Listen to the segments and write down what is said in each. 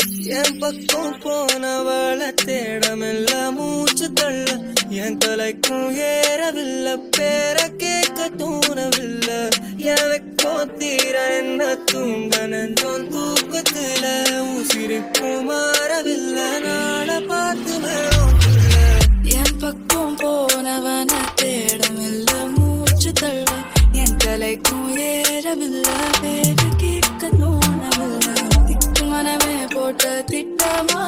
என் பக்கம் போனவள தேடமெல்ல மூச்சு தள்ள என் தலைக்கும் ஏறவில்லை பேர கேட்க தோணவில்லை எனக்கோ தீர என்ன தூங்க நெஞ்சோன் தூக்கத்துல உசிரிக்கும் மாறவில்லை நாட பார்த்து என் பக்கம் போனவன தேடமில்ல மூச்சு தள்ள என் தலைக்கும் ஏறவில்லை பேர கேட்க தோணவில்லை மனமே போட்ட திட்டமா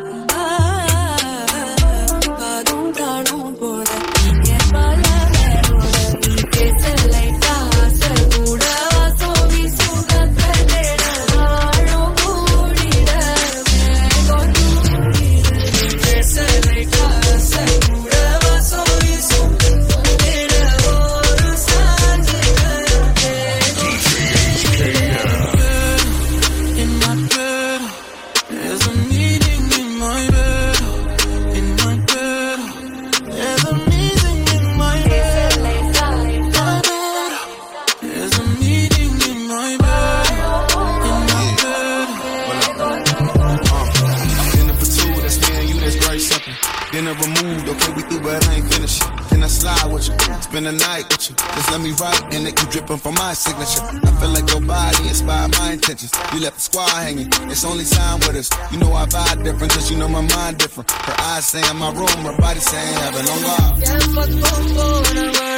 பாதும் தாடும் போட என் பலமே போட நீ பேசலை தாசல் கூட சோவி சுகத்தேட வாழும் கூடிட பேசலை தாசல் கூட சோவி சுகத்தேட ஒரு சாஞ்சு Dinner removed, okay, we through, but I ain't finished. Can I slide with you? Spend the night with you. Just let me write, and it keep dripping from my signature. I feel like your body inspired my intentions. You left the squad hanging, it's only time with us. You know I vibe different, cause you know my mind different. Her eyes say in my room, her body saying heaven on God.